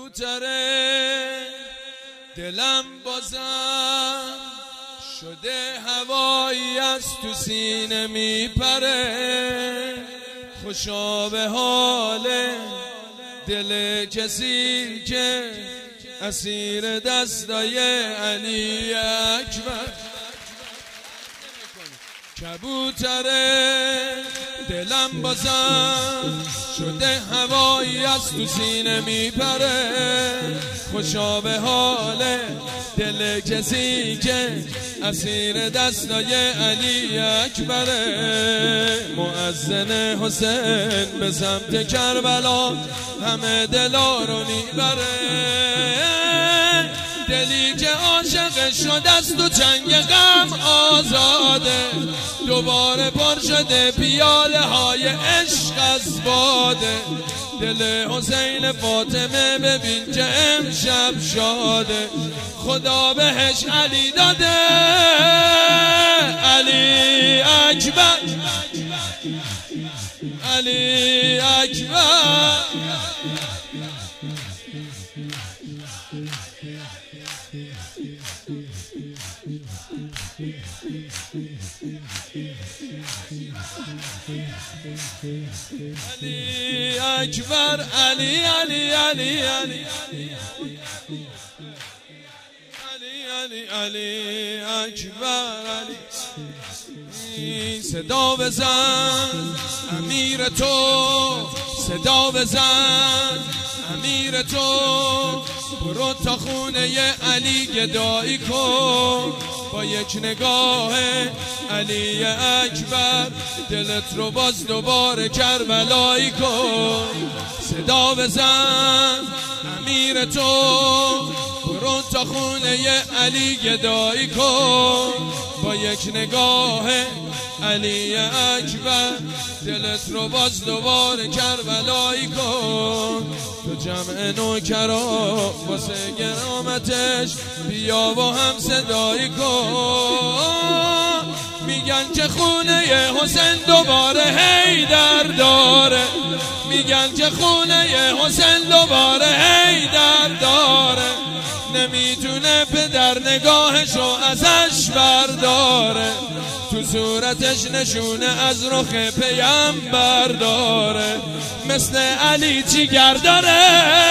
کبوتره دلم بازم شده هوایی از تو سینه میپره، خوشا به حال دل کسی که اسیر دستای علی اکبر. کبوتره دلم بازم شده هوایی از تو سینه میپره، خوشا به حال دل کسی که اسیر دستای علی اکبره. مؤذن حسین به سمت کربلا همه دلا رو میبره، دلی که عاشق شده است تو چنگ غم آزاده، دوباره پر شده پیاله های عشق از باده. دل حسین فاطمه ببین که امشب شاده، خدا بهش علی داده. علی اکبر علی اکبر. علی اکبر علی علی علی علی علی علی اکبر علی. صدا بزن امیر تو، صدا بزن امیر تو، برو تا خونه علی گدایی کن، با یک نگاه علی اکبر دلت رو باز دوباره کربلایی کن. صدا بزن امیر تو، برو تا خونه علی گدایی کن، با یک نگاه علی اکبر دلت رو باز دوباره کربلایی کن. تو جمع نوکرا واسه گرامتش بیا و هم صدایی کن، میگن که خونه حسین دوباره حیدر داره، میگن که خونه حسین دوباره حیدر داره، نمیتونه پدر نگاهشو ازش برداره، تو صورتش نشونه از رخ پیامبر داره، مثل علی جیگر داره.